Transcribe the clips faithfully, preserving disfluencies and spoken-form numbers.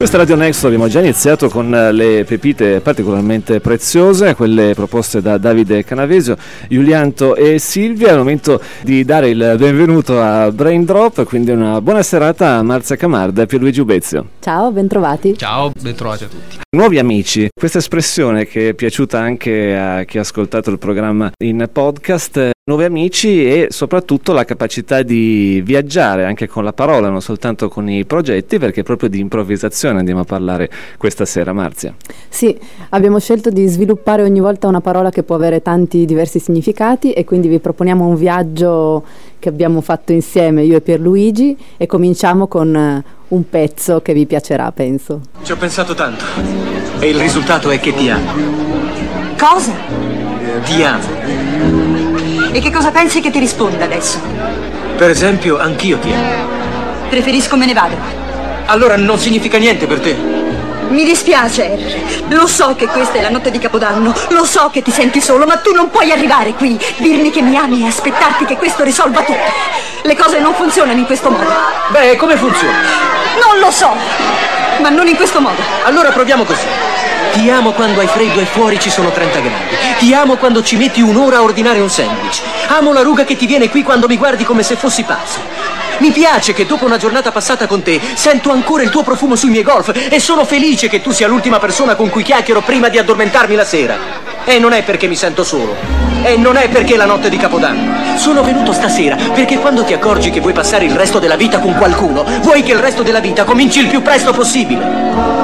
Questa Radio Next abbiamo già iniziato con le pepite particolarmente preziose, quelle proposte da Davide Canavesio, Giulianto e Silvia. È il momento di dare il benvenuto a Brain Drop, quindi una buona serata a Marzia Camarda e Pierluigi Ubezio. Ciao, bentrovati. Ciao, bentrovati a tutti. Nuovi amici, questa espressione che è piaciuta anche a chi ha ascoltato il programma in podcast. Nuovi amici e soprattutto la capacità di viaggiare anche con la parola, non soltanto con i progetti, perché proprio di improvvisazione andiamo a parlare questa sera, Marzia. Sì, abbiamo scelto di sviluppare ogni volta una parola che può avere tanti diversi significati e quindi vi proponiamo un viaggio che abbiamo fatto insieme io e Pierluigi e cominciamo con un pezzo che vi piacerà, penso. Ci ho pensato tanto e il risultato è che ti amo. Cosa? Ti amo. E che cosa pensi che ti risponda adesso? Per esempio, anch'io ti amo. Preferisco me ne vado. Allora non significa niente per te? Mi dispiace, Harry. Lo so che questa è la notte di Capodanno. Lo so che ti senti solo, ma tu non puoi arrivare qui, dirmi che mi ami e aspettarti che questo risolva tutto. Le cose non funzionano in questo modo. Beh, come funziona? Non lo so, ma non in questo modo. Allora proviamo così. Ti amo quando hai freddo e fuori ci sono trenta gradi. Ti amo quando ci metti un'ora a ordinare un sandwich. Amo la ruga che ti viene qui quando mi guardi come se fossi pazzo. Mi piace che dopo una giornata passata con te sento ancora il tuo profumo sui miei golf e sono felice che tu sia l'ultima persona con cui chiacchiero prima di addormentarmi la sera. E non è perché mi sento solo. E non è perché è la notte di Capodanno. Sono venuto stasera perché quando ti accorgi che vuoi passare il resto della vita con qualcuno, vuoi che il resto della vita cominci il più presto possibile.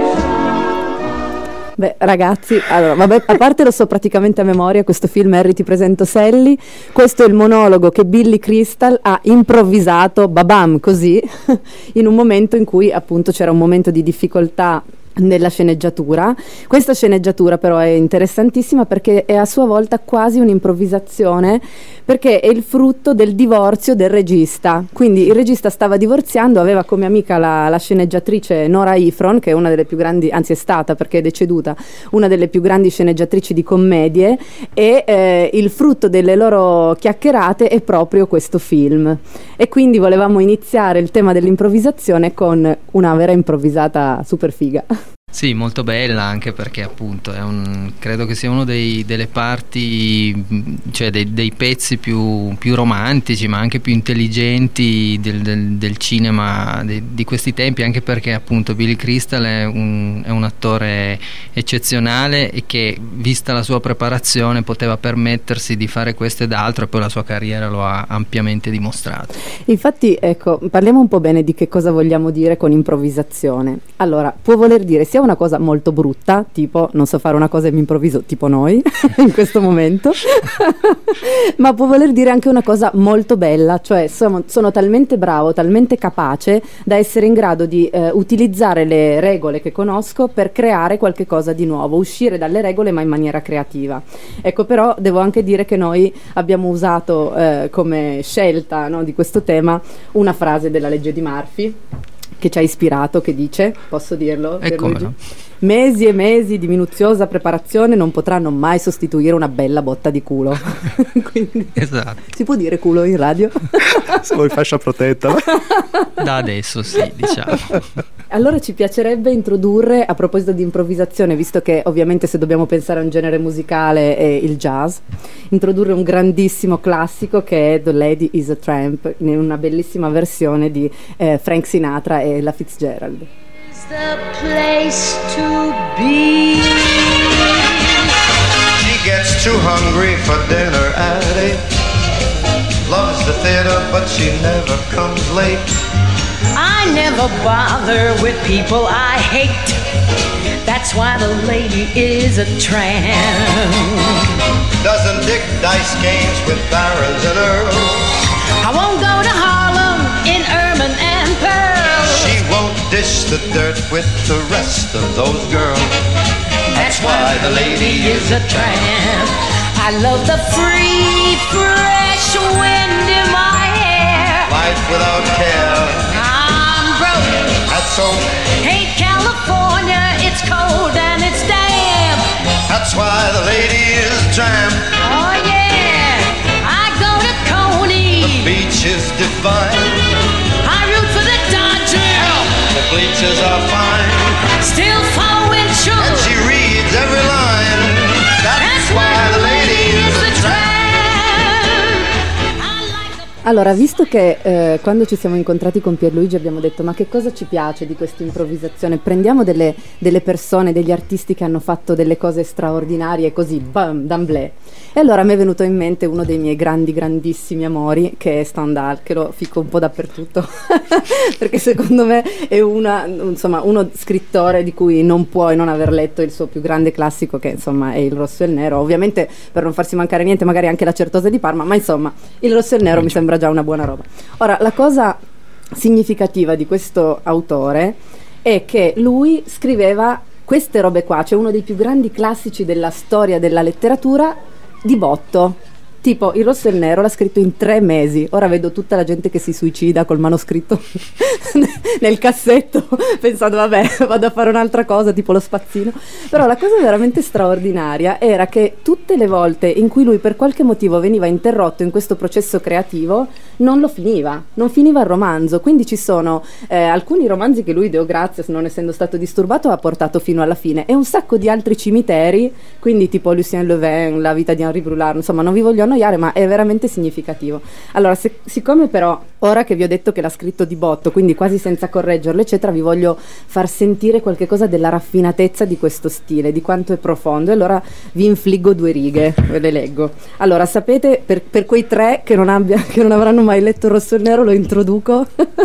Beh, ragazzi, allora, vabbè, a parte lo so praticamente a memoria, questo film Harry ti presento Sally, questo è il monologo che Billy Crystal ha improvvisato, babam, così, in un momento in cui appunto c'era un momento di difficoltà nella sceneggiatura. Questa sceneggiatura però è interessantissima perché è a sua volta quasi un'improvvisazione, perché è il frutto del divorzio del regista. Quindi il regista stava divorziando, aveva come amica la, la sceneggiatrice Nora Ephron, che è una delle più grandi, anzi è stata perché è deceduta, una delle più grandi sceneggiatrici di commedie, e eh, il frutto delle loro chiacchierate è proprio questo film. E quindi volevamo iniziare il tema dell'improvvisazione con una vera improvvisata super figa. Sì, molto bella, anche perché appunto è un, credo che sia uno dei, delle parti, cioè dei, dei pezzi più, più romantici ma anche più intelligenti del, del, del cinema de, di questi tempi, anche perché appunto Billy Crystal è un, è un attore eccezionale e che, vista la sua preparazione, poteva permettersi di fare questo ed altro, e poi la sua carriera lo ha ampiamente dimostrato. Infatti, ecco, parliamo un po' bene di che cosa vogliamo dire con improvvisazione. Allora, può voler dire sia una cosa molto brutta, tipo non so fare una cosa e mi improvviso, tipo noi in questo momento, ma può voler dire anche una cosa molto bella, cioè sono, sono talmente bravo, talmente capace da essere in grado di eh, utilizzare le regole che conosco per creare qualche cosa di nuovo, uscire dalle regole ma in maniera creativa. Ecco, però devo anche dire che noi abbiamo usato eh, come scelta, no, di questo tema una frase della legge di Murphy che ci ha ispirato, che dice, posso dirlo? E come no? Mesi e mesi di minuziosa preparazione non potranno mai sostituire una bella botta di culo. Quindi, esatto. Si può dire culo in radio? Se vuoi fascia protetta. Da adesso sì, diciamo. Allora ci piacerebbe introdurre, a proposito di improvvisazione, visto che ovviamente se dobbiamo pensare a un genere musicale è il jazz, introdurre un grandissimo classico che è The Lady is a Tramp, in una bellissima versione di eh, Frank Sinatra e la Fitzgerald. It's the place to be. She gets too hungry for dinner at eight. Loves the theater but she never comes late. I never bother with people I hate. That's why the lady is a tramp. Doesn't dig dice games with barons and earls. I won't go to Harlem in ermine and pearls. She won't dish the dirt with the rest of those girls. That's why the lady is a tramp. I love the free, fresh wind in my hair. Life without care. That's so. Hate California, it's cold and it's damp. That's why the lady is a tramp. Oh yeah, I go to Coney. The beach is divine. I root for the Dodgers. The bleachers are fine. Allora, visto che eh, quando ci siamo incontrati con Pierluigi abbiamo detto ma che cosa ci piace di questa improvvisazione, prendiamo delle, delle persone, degli artisti che hanno fatto delle cose straordinarie così, bam, d'amblè. E allora mi è venuto in mente uno dei miei grandi, grandissimi amori, che è Stendhal, che lo fico un po' dappertutto, perché secondo me è una, insomma, uno scrittore di cui non puoi non aver letto il suo più grande classico, che insomma è Il Rosso e il Nero, ovviamente per non farsi mancare niente magari anche La Certosa di Parma, ma insomma Il Rosso e il Nero mi sembra già una buona roba. Ora, la cosa significativa di questo autore è che lui scriveva queste robe qua, cioè uno dei più grandi classici della storia della letteratura di botto. Tipo Il Rosso e il Nero l'ha scritto in tre mesi. Ora vedo tutta la gente che si suicida col manoscritto nel cassetto pensando vabbè vado a fare un'altra cosa tipo lo spazzino. Però la cosa veramente straordinaria era che tutte le volte in cui lui per qualche motivo veniva interrotto in questo processo creativo non lo finiva, non finiva il romanzo. Quindi ci sono eh, alcuni romanzi che lui, Deo grazias, non essendo stato disturbato, ha portato fino alla fine, e un sacco di altri cimiteri, quindi tipo Lucien Levin, La vita di Henri Brulard, insomma non vi voglio annoiare, ma è veramente significativo. Allora, se, siccome però ora che vi ho detto che l'ha scritto di botto, quindi quasi senza correggerlo eccetera, vi voglio far sentire qualche cosa della raffinatezza di questo stile, di quanto è profondo, e allora vi infliggo due righe, ve le leggo. Allora, sapete, per, per quei tre che non, abbia, che non avranno mai letto Il Rosso e il Nero, lo introduco.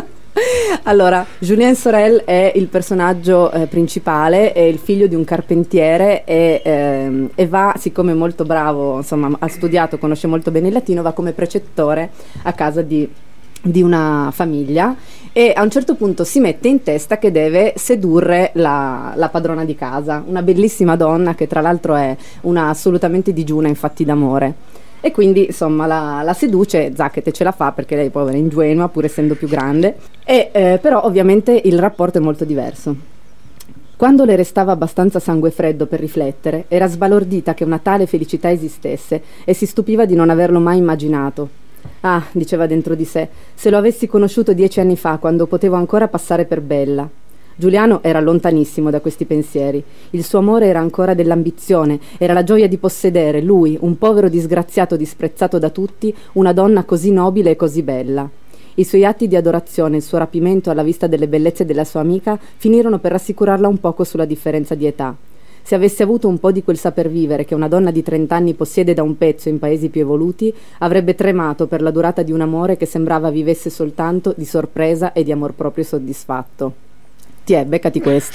Allora, Julien Sorel è il personaggio eh, principale, è il figlio di un carpentiere e, ehm, e va, siccome è molto bravo, insomma ha studiato, conosce molto bene il latino, va come precettore a casa di, di una famiglia, e a un certo punto si mette in testa che deve sedurre la, la padrona di casa, una bellissima donna che tra l'altro è una assolutamente digiuna infatti d'amore. E quindi insomma la, la seduce, Zacchet ce la fa perché lei povera è ingenua pur essendo più grande, e eh, però ovviamente il rapporto è molto diverso. Quando le restava abbastanza sangue freddo per riflettere, era sbalordita che una tale felicità esistesse e si stupiva di non averlo mai immaginato. Ah, diceva dentro di sé, se lo avessi conosciuto dieci anni fa, quando potevo ancora passare per bella. Giuliano era lontanissimo da questi pensieri. Il suo amore era ancora dell'ambizione, era la gioia di possedere, lui, un povero disgraziato disprezzato da tutti, una donna così nobile e così bella. I suoi atti di adorazione, il suo rapimento alla vista delle bellezze della sua amica finirono per rassicurarla un poco sulla differenza di età. Se avesse avuto un po' di quel saper vivere che una donna di trent'anni possiede da un pezzo in paesi più evoluti, avrebbe tremato per la durata di un amore che sembrava vivesse soltanto di sorpresa e di amor proprio soddisfatto. Tiè, beccati questa.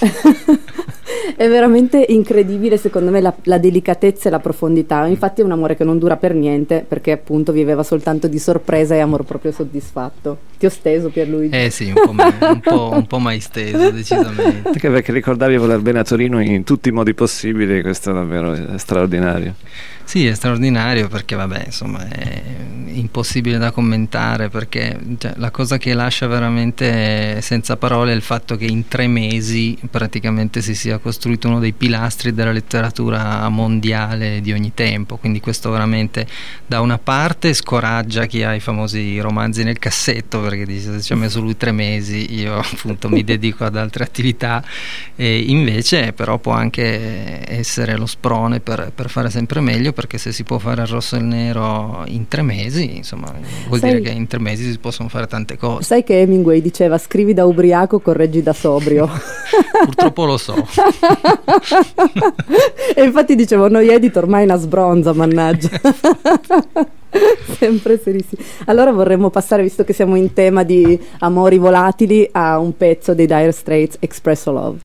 È veramente incredibile secondo me la, la delicatezza e la profondità. Infatti è un amore che non dura per niente, perché appunto viveva soltanto di sorpresa e amor proprio soddisfatto. Ti ho steso, Pierluigi? Eh sì, un po' mai, un po', un po' mai steso decisamente. Anche perché ricordavi voler bene a Torino in tutti i modi possibili, questo è davvero straordinario. Sì, è straordinario perché vabbè, insomma, è impossibile da commentare, perché cioè, la cosa che lascia veramente senza parole è il fatto che in tre mesi praticamente si sia costruito uno dei pilastri della letteratura mondiale di ogni tempo. Quindi questo veramente da una parte scoraggia chi ha i famosi romanzi nel cassetto, perché dice se ci ha messo lui tre mesi io appunto mi dedico ad altre attività, e invece però può anche essere lo sprone per, per fare sempre meglio, perché se si può fare Il Rosso e il Nero in tre mesi, insomma vuol sai, dire che in tre mesi si possono fare tante cose. Sai che Hemingway diceva scrivi da ubriaco, correggi da sobrio. Purtroppo lo so. E infatti dicevo noi editor ormai una sbronza, mannaggia. Sempre serissimi. Allora vorremmo passare, visto che siamo in tema di amori volatili, a un pezzo dei Dire Straits, Expresso Love.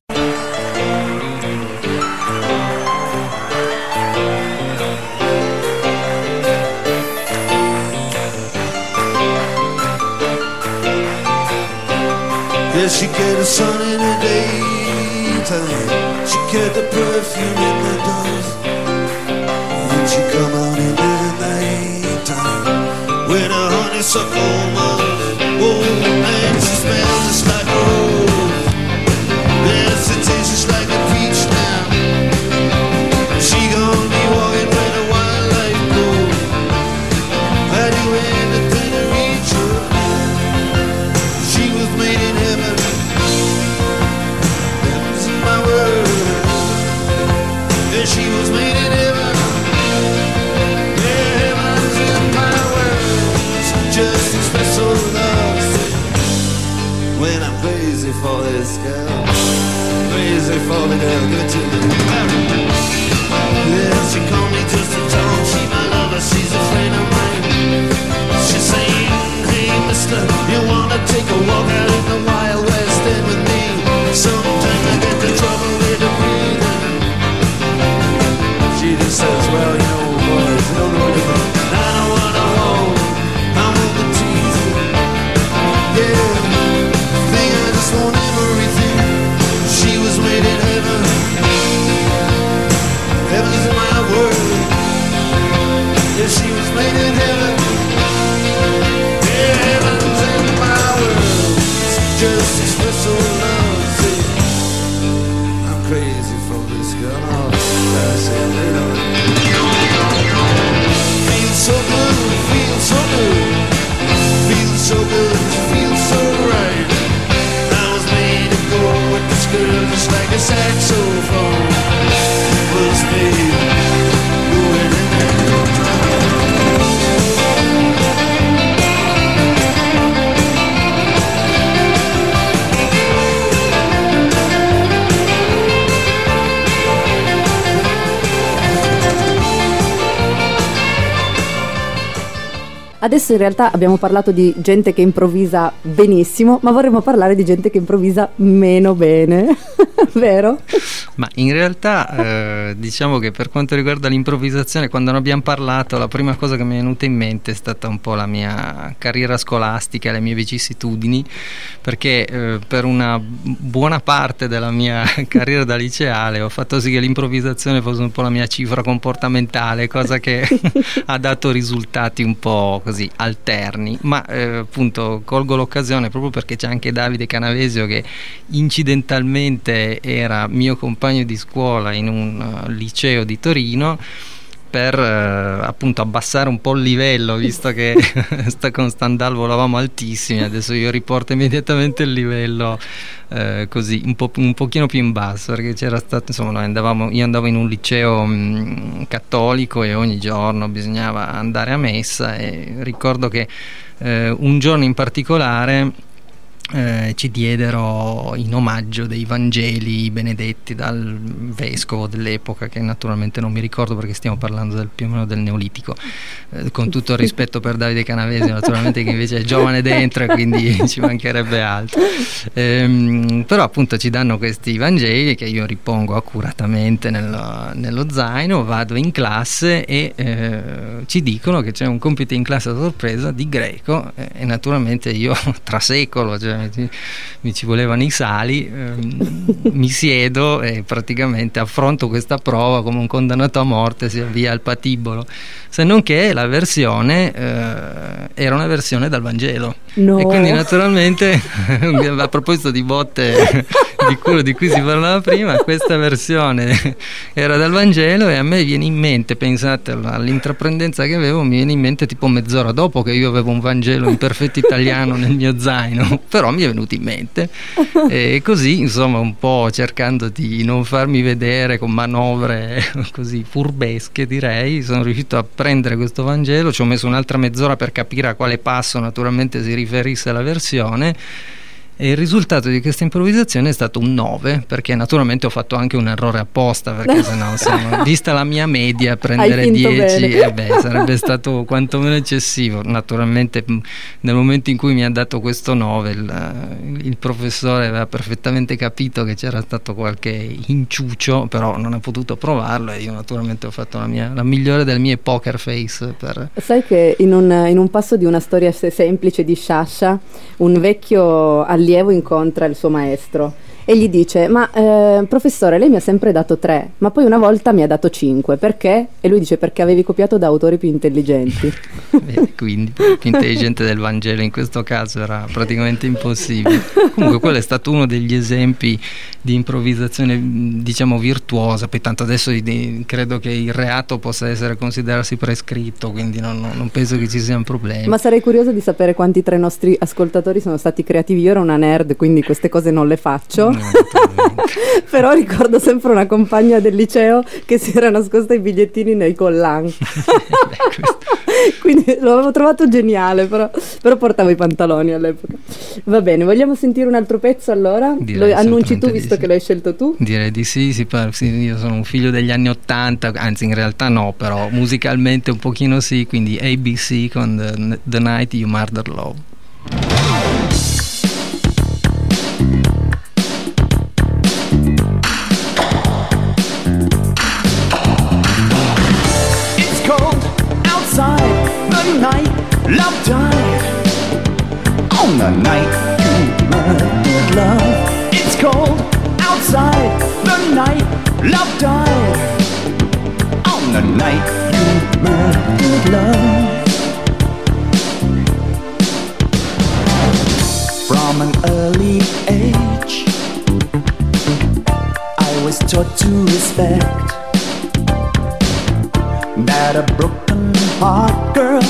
Yeah, she get the sun in the daytime, she get the perfume in the dust, and she come out into the nighttime with a honeysuckle musk. Oh, and she smells just like a rose. Yes, it tastes just like a peach now. She gonna be walking where the wildlife goes. I do anything to reach her. She was made in heaven. That's my word. Yeah, she was made in heaven. Yeah, heaven's in my words. Just crazy for the girl, give it to me. Yeah, she called me just to talk. She my lover, she's a friend of mine. She's saying, hey mister, you wanna take a walk out in the Wild West End with me? Sometimes I get the trouble with the breathing. She just says, well, you know, boys, you don't know anything. I don't wanna hold, I'm over teasing. Yeah, think I just want everything. She was made in heaven. Heaven's in my world. Yeah, she was made in heaven. Yeah, heaven's in my world. Just espresso love. See, I'm crazy for this girl. Oh, I say, you know. Feels so good, feels so good. Feels so good, feels so right. I was made to go with this girl just like a saxophone. Was made going in Adesso in realtà abbiamo parlato di gente che improvvisa benissimo, ma vorremmo parlare di gente che improvvisa meno bene, vero? Ma in realtà eh, diciamo che per quanto riguarda l'improvvisazione, quando ne abbiamo parlato, la prima cosa che mi è venuta in mente è stata un po' la mia carriera scolastica, le mie vicissitudini, perché eh, per una buona parte della mia carriera da liceale ho fatto sì che l'improvvisazione fosse un po' la mia cifra comportamentale, cosa che ha dato risultati un po' così alterni, ma eh, appunto colgo l'occasione proprio perché c'è anche Davide Canavesio che incidentalmente era mio compagno di scuola in un uh, liceo di Torino, per uh, appunto abbassare un po' il livello, visto che sta con Stendhal volavamo altissimi, adesso io riporto immediatamente il livello uh, così un, po', un pochino più in basso, perché c'era stato, insomma, noi andavamo, io andavo in un liceo mh, cattolico e ogni giorno bisognava andare a messa, e ricordo che uh, un giorno in particolare Eh, ci diedero in omaggio dei Vangeli benedetti dal vescovo dell'epoca, che naturalmente non mi ricordo perché stiamo parlando del, più o meno del Neolitico, eh, con tutto il rispetto per Davide Canavesio naturalmente, che invece è giovane dentro e quindi ci mancherebbe altro, ehm, però appunto ci danno questi Vangeli che io ripongo accuratamente nello, nello zaino, vado in classe e eh, ci dicono che c'è un compito in classe a sorpresa di greco, eh, e naturalmente io trasecolo, cioè mi ci volevano i sali, ehm, mi siedo e praticamente affronto questa prova come un condannato a morte, si avvia al patibolo, se non che la versione eh, era una versione dal Vangelo, no. E quindi naturalmente a proposito di botte di quello di cui si parlava prima, questa versione era dal Vangelo, e a me viene in mente, pensate all'intraprendenza che avevo, mi viene in mente tipo mezz'ora dopo che io avevo un Vangelo in perfetto italiano nel mio zaino, però mi è venuto in mente, e così insomma un po' cercando di non farmi vedere con manovre così furbesche, direi, sono riuscito a prendere questo Vangelo, ci ho messo un'altra mezz'ora per capire a quale passo naturalmente si riferisse alla versione, e il risultato di questa improvvisazione è stato un nove, perché naturalmente ho fatto anche un errore apposta, perché sennò insomma, vista la mia media, prendere dieci eh beh, sarebbe stato quantomeno eccessivo. Naturalmente nel momento in cui mi ha dato questo nove il, il professore aveva perfettamente capito che c'era stato qualche inciuccio, però non ha potuto provarlo, e io naturalmente ho fatto la, mia, la migliore delle mie poker face per... Sai che in un, in un passo di una storia semplice di Sciascia, un vecchio allievo incontra il suo maestro e gli dice: ma eh, professore, lei mi ha sempre dato tre, ma poi una volta mi ha dato cinque, perché? E lui dice: perché avevi copiato da autori più intelligenti. Beh, quindi più intelligente del Vangelo in questo caso era praticamente impossibile. Comunque quello è stato uno degli esempi di improvvisazione, diciamo, virtuosa. Poi tanto adesso credo che il reato possa essere considerarsi prescritto, quindi non, non penso che ci siano problemi. Ma sarei curiosa di sapere quanti tra i nostri ascoltatori sono stati creativi. Io ero una nerd, quindi queste cose non le faccio. liceo, però ricordo sempre una compagna del liceo che si era nascosta i bigliettini nei collan. Quindi lo avevo trovato geniale, però, però portavo i pantaloni all'epoca. Va bene, vogliamo sentire un altro pezzo allora? Direi Lo annunci tu, visto sì. che l'hai scelto tu? Direi di sì, sì, par- sì, io sono un figlio degli anni ottanta, anzi in realtà no, però musicalmente un pochino sì, quindi A B C con The, The Night You Murdered Love. It's cold outside, the night love died. On the night you murdered love. It's cold outside, the night love died. On the night you murdered love. From an early age, I was taught to respect that a broken heart, girl,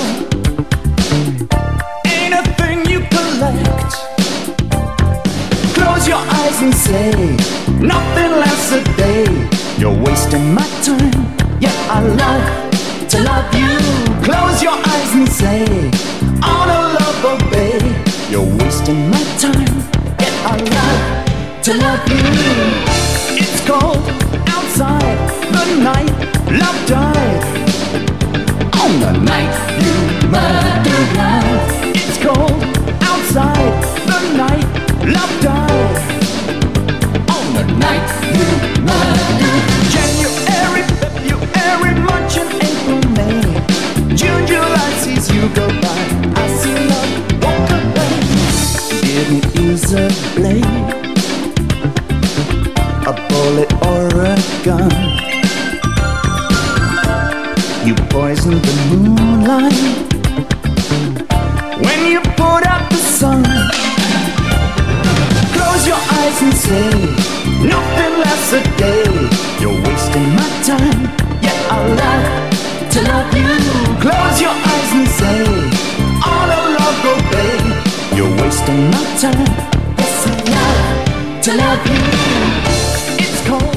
ain't a thing you collect. Close your eyes and say, nothing lasts a day. You're wasting my time, yet I love to love you. Close your eyes and say, honor, love, obey. You're wasting my time, yet I love to love you. It's cold outside, the night love died. On the night you murdered love. It's cold outside, the night love died. On the night you murdered. January, February, March and April, May, June, July sees you go by. I see love walk away. Didn't use a blade, a bullet or a gun. You poisoned the moonlight when you put out the sun. Close your eyes and say, nothing lasts a day. You're wasting my time, yet I love to love you. Close your eyes and say, honor, love, obey. You're wasting my time, yes I love to love you. It's cold.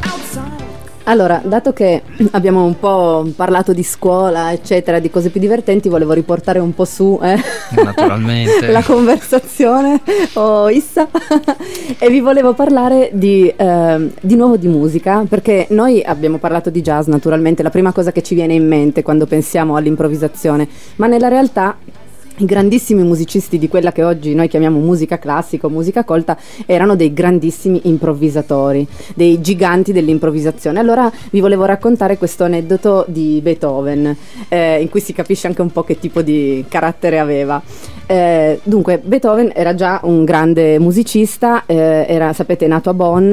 Allora, dato che abbiamo un po' parlato di scuola, eccetera, di cose più divertenti, volevo riportare un po' su eh, Naturalmente. la conversazione, oh Issa, e vi volevo parlare di, eh, di nuovo di musica, perché noi abbiamo parlato di jazz, naturalmente, la prima cosa che ci viene in mente quando pensiamo all'improvvisazione, ma nella realtà i grandissimi musicisti di quella che oggi noi chiamiamo musica classica o musica colta erano dei grandissimi improvvisatori, dei giganti dell'improvvisazione. Allora vi volevo raccontare questo aneddoto di Beethoven, eh, in cui si capisce anche un po' che tipo di carattere aveva. Eh, dunque, Beethoven era già un grande musicista, eh, era, sapete, nato a Bonn,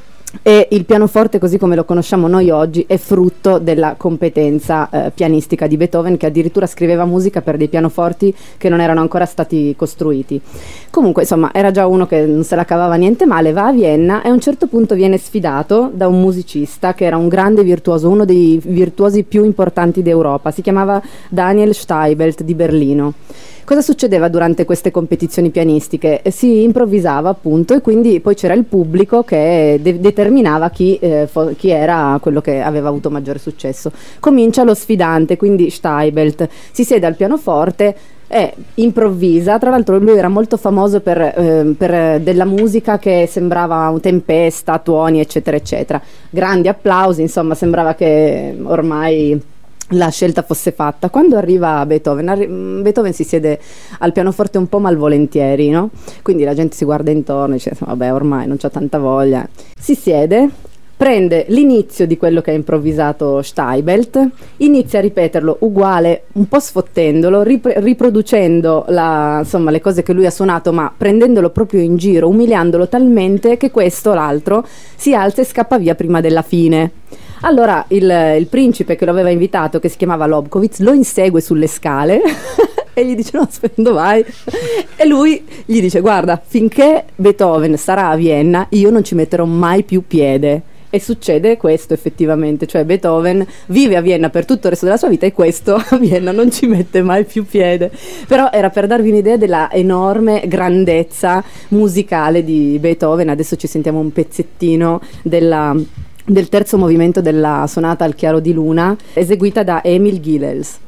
e il pianoforte, così come lo conosciamo noi oggi, è frutto della competenza eh, pianistica di Beethoven, che addirittura scriveva musica per dei pianoforti che non erano ancora stati costruiti. Comunque, insomma, era già uno che non se la cavava niente male, va a Vienna e a un certo punto viene sfidato da un musicista che era un grande virtuoso, uno dei virtuosi più importanti d'Europa, si chiamava Daniel Steibelt di Berlino. Cosa succedeva durante queste competizioni pianistiche? Si improvvisava, appunto, e quindi poi c'era il pubblico che de- determinava chi, eh, fo- chi era quello che aveva avuto maggiore successo. Comincia lo sfidante, quindi Steibelt, si siede al pianoforte e improvvisa. Tra l'altro lui era molto famoso per, eh, per della musica che sembrava un tempesta, tuoni, eccetera, eccetera. Grandi applausi, insomma, sembrava che ormai la scelta fosse fatta. Quando arriva Beethoven, arri- Beethoven si siede al pianoforte un po' malvolentieri, no? Quindi la gente si guarda intorno e dice, vabbè, ormai non c'ho tanta voglia. Si siede, prende l'inizio di quello che ha improvvisato Steibelt, inizia a ripeterlo uguale, un po' sfottendolo, rip- riproducendo la, insomma, le cose che lui ha suonato, ma prendendolo proprio in giro, umiliandolo talmente che questo, l'altro, si alza e scappa via prima della fine. Allora il, il principe che lo aveva invitato, che si chiamava Lobkowitz, lo insegue sulle scale e gli dice, no, aspetta, dove vai? E lui gli dice, guarda, finché Beethoven sarà a Vienna io non ci metterò mai più piede. E succede questo effettivamente, cioè Beethoven vive a Vienna per tutto il resto della sua vita e questo a Vienna non ci mette mai più piede. Però era per darvi un'idea della enorme grandezza musicale di Beethoven. Adesso ci sentiamo un pezzettino della, del terzo movimento della sonata al chiaro di luna, eseguita da Emil Gilels.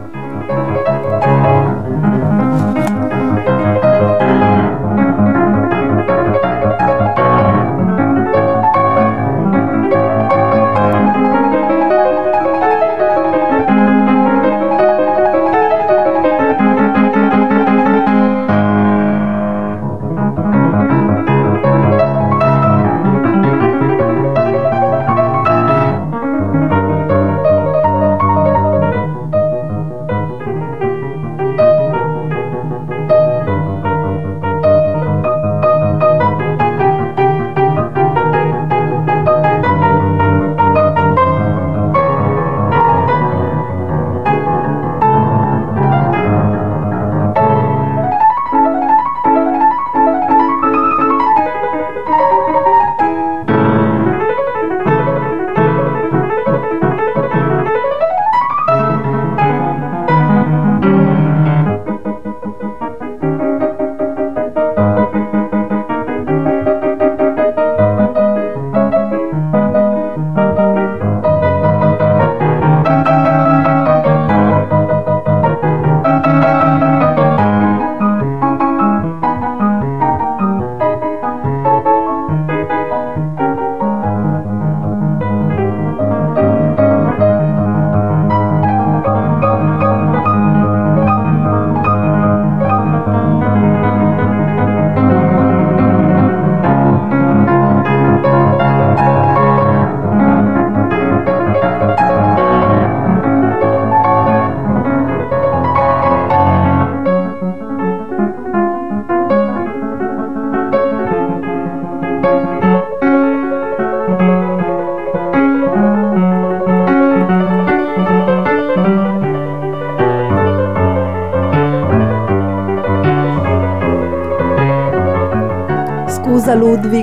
Scusa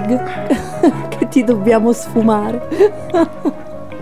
Ludwig, che ti dobbiamo sfumare.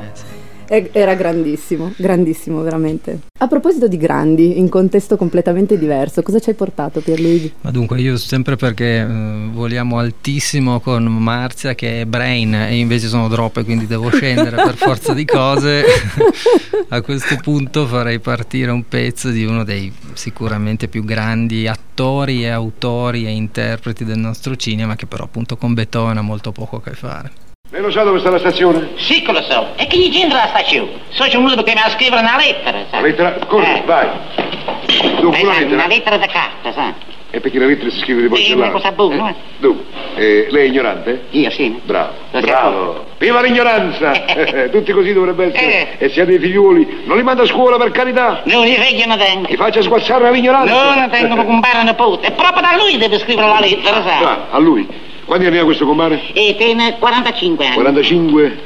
Era grandissimo, grandissimo veramente. A proposito di grandi, in contesto completamente diverso, cosa ci hai portato Pierluigi? Ma dunque io sempre perché eh, voliamo altissimo con Marzia che è brain e invece sono drop e quindi devo scendere per forza di cose. A questo punto farei partire un pezzo di uno dei sicuramente più grandi attori e autori e interpreti del nostro cinema, che però appunto con Beethoven ha molto poco a che fare. Lei lo sa dove sta la stazione? Sì che lo so. E che gli c'entra la stazione? So c'è uno che mi ha scritto una lettera, sa? Una lettera? Corri, eh. vai. Dunque, una lettera. Una lettera da carta, sa? E perché la lettera si scrive di porcellana? Sì, una cosa buona, eh. Dunque, eh, lei è ignorante? Io sì. Bravo, lo bravo. Viva l'ignoranza! Tutti così dovrebbe essere. Eh. E se ha dei figliuoli, non li manda a scuola per carità. Non li veglio, non tengo. Li faccia sguazzare l'ignoranza. No, non tengo compare nipote. E proprio da lui deve scrivere la lettera, sa? Ah, a lui. Quanti anni ha questo compare? E tiene quarantacinque anni. quarantacinque?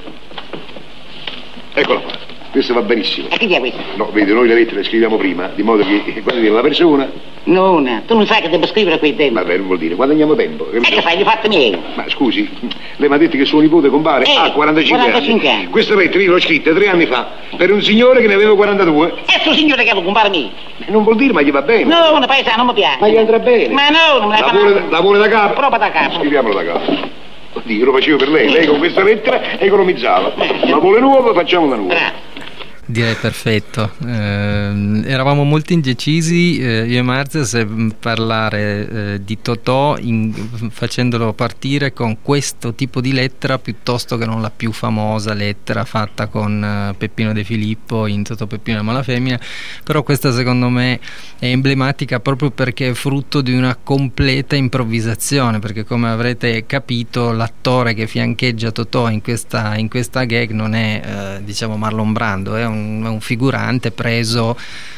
Eccola qua. Questo va benissimo. E che dia questo? No, vedi, noi le lettere le scriviamo prima, di modo che quando viene la persona... Non, tu non sai che devo scrivere qui dentro. Vabbè, non vuol dire, guadagniamo tempo. E che fai, li fatti miei? Ma scusi, lei mi ha detto che suo nipote compare eh, ha quarantacinque, quarantacinque anni. anni. Questa lettera io l'ho scritta tre anni fa per un signore che ne aveva quarantadue. E sto signore che avevo compare mio? Non vuol dire, ma gli va bene. No, una paesana, non mi piace. Ma gli andrà bene. Ma no, non me la lavoro, da, lavoro da capo. Proprio da capo. Scriviamolo da capo. Oddio, io lo facevo per lei, lei con questa lettera economizzava. Ma vuole nuova, facciamo la nuova. Bravo. Direi perfetto. Eh, eravamo molto indecisi, eh, io e Marzia, se parlare eh, di Totò in, facendolo partire con questo tipo di lettera piuttosto che non la più famosa lettera fatta con eh, Peppino De Filippo in Totò, Peppino e Malafemmina. Però questa secondo me è emblematica proprio perché è frutto di una completa improvvisazione, perché come avrete capito l'attore che fiancheggia Totò in questa, in questa gag non è eh, diciamo Marlon Brando, è un, è un figurante preso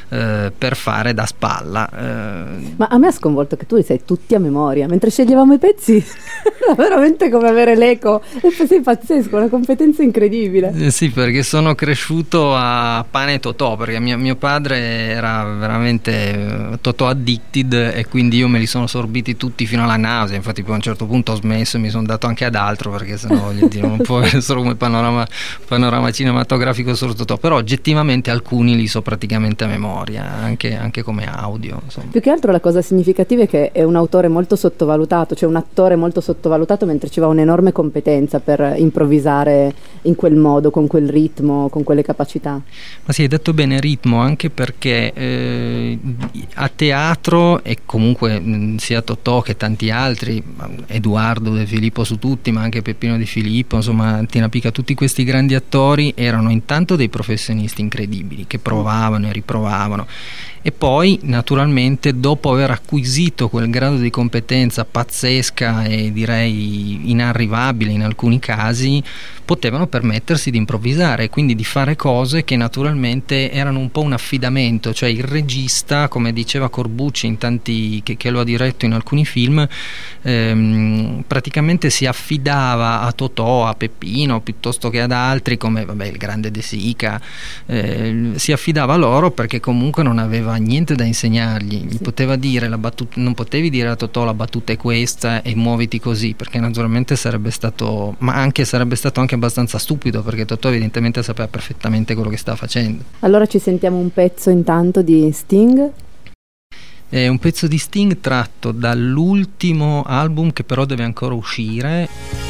eh, per fare da spalla. Eh. Ma a me ha sconvolto che tu li sai tutti a memoria, mentre sceglievamo i pezzi era veramente come avere l'eco, e sei pazzesco, una competenza incredibile. Eh, sì, perché sono cresciuto a pane e Totò, perché mio, mio padre era veramente Totò addicted e quindi io me li sono sorbiti tutti fino alla nausea. Infatti poi a un certo punto ho smesso e mi sono dato anche ad altro, perché sennò voglio dire, non può essere solo come panorama, panorama cinematografico solo Totò. Però oggettivamente alcuni li so praticamente a memoria, anche, anche come audio, insomma. Più che altro la cosa significativa è che è un autore molto sottovalutato, cioè un attore molto sottovalutato, mentre ci va un'enorme competenza per improvvisare in quel modo, con quel ritmo, con quelle capacità. Ma sì, hai detto bene, ritmo, anche perché eh, a teatro, e comunque mh, sia Totò che tanti altri, Edoardo De Filippo su tutti, ma anche Peppino De Filippo, insomma Tina Pica, tutti questi grandi attori erano intanto dei professionisti incredibili che provavano e riprovavano, e poi naturalmente dopo aver acquisito quel grado di competenza pazzesca e direi inarrivabile in alcuni casi, potevano permettersi di improvvisare, quindi di fare cose che naturalmente erano un po' un affidamento. Cioè il regista, come diceva Corbucci in tanti, che, che lo ha diretto in alcuni film, ehm, praticamente si affidava a Totò, a Peppino, piuttosto che ad altri come vabbè, il grande De Sica, eh, si affidava a loro perché comunque non aveva niente da insegnargli. Gli poteva dire la battuta, non potevi dire a Totò la battuta è questa e muoviti così, perché naturalmente sarebbe stato, ma anche sarebbe stato anche abbastanza stupido, perché Totò evidentemente sapeva perfettamente quello che stava facendo. Allora ci sentiamo un pezzo intanto di Sting. È un pezzo di Sting tratto dall'ultimo album che però deve ancora uscire.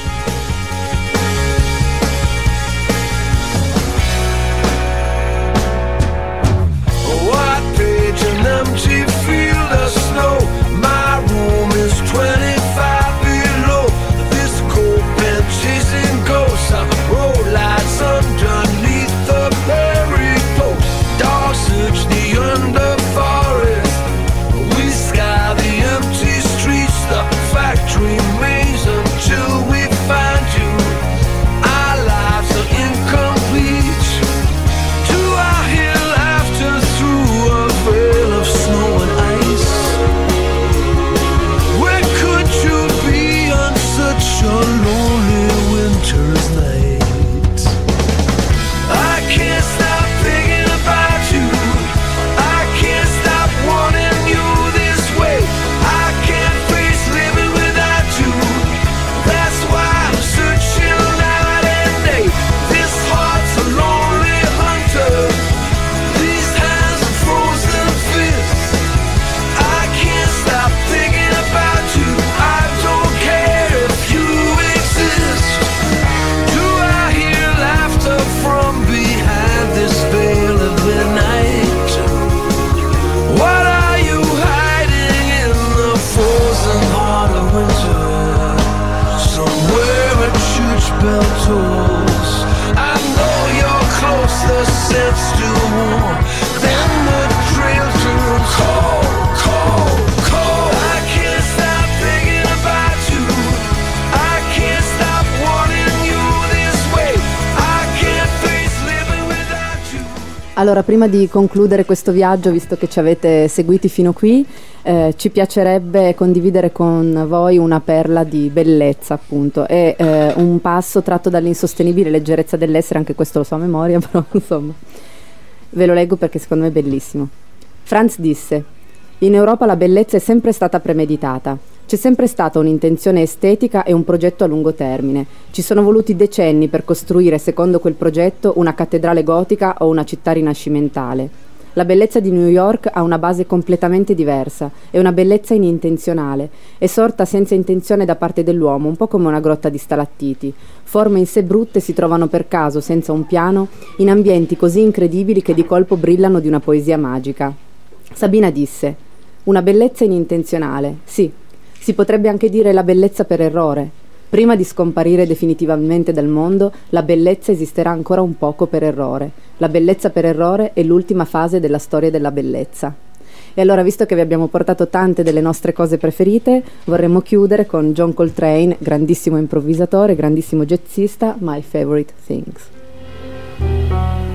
Allora, prima di concludere questo viaggio, visto che ci avete seguiti fino qui, eh, ci piacerebbe condividere con voi una perla di bellezza, appunto. È eh, un passo tratto dall'insostenibile leggerezza dell'essere, anche questo lo so a memoria, però insomma ve lo leggo perché secondo me è bellissimo. Franz disse: in Europa la bellezza è sempre stata premeditata. C'è sempre stata un'intenzione estetica e un progetto a lungo termine. Ci sono voluti decenni per costruire, secondo quel progetto, una cattedrale gotica o una città rinascimentale. La bellezza di New York ha una base completamente diversa, è una bellezza inintenzionale, è sorta senza intenzione da parte dell'uomo, un po' come una grotta di stalattiti. Forme in sé brutte si trovano per caso, senza un piano, in ambienti così incredibili che di colpo brillano di una poesia magica. Sabina disse: una bellezza inintenzionale, sì. Si potrebbe anche dire la bellezza per errore. Prima di scomparire definitivamente dal mondo, la bellezza esisterà ancora un poco per errore. La bellezza per errore è l'ultima fase della storia della bellezza. E allora, visto che vi abbiamo portato tante delle nostre cose preferite, vorremmo chiudere con John Coltrane, grandissimo improvvisatore, grandissimo jazzista, My Favorite Things.